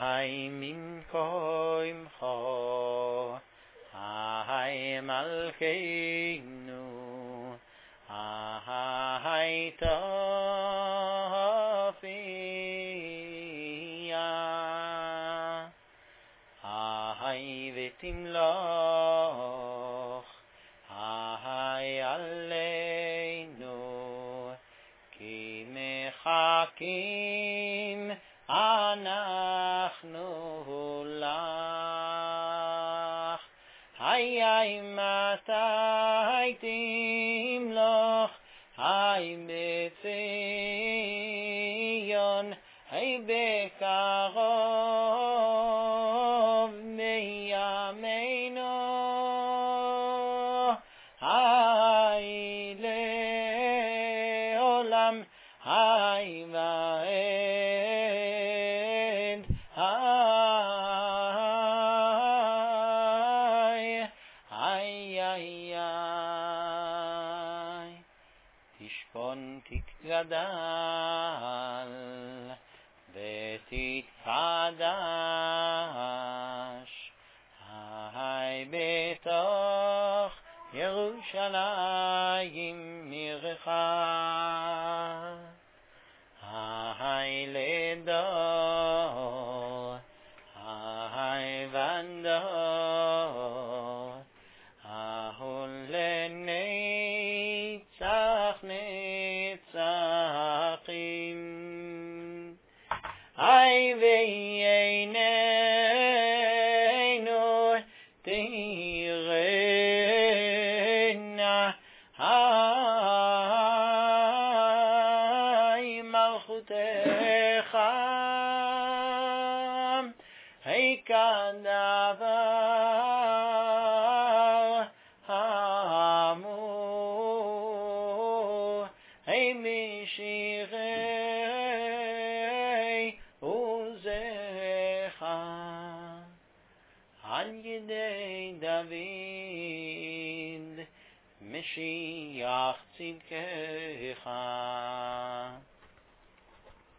Hai minkoimcho, Hai malkeinu, Hai tofia, Hai vitimloch, Hai aleinu, Ki mechakim אנחנו לך. היי מתי תמלוך, היי בציון, היי בקרוב מימינו, היי לעולם, היי ועד, תשכון תתגדל ותתחדש, היי בתוך ירושלים עירך, היי לדור, היי ונדור, ההוא לנצח נצחים, היי ועינינו תראנה, היי מלכותך, היי כדבר אמור, היי משיחי עוזך, על ידי דוד משיח צדקך.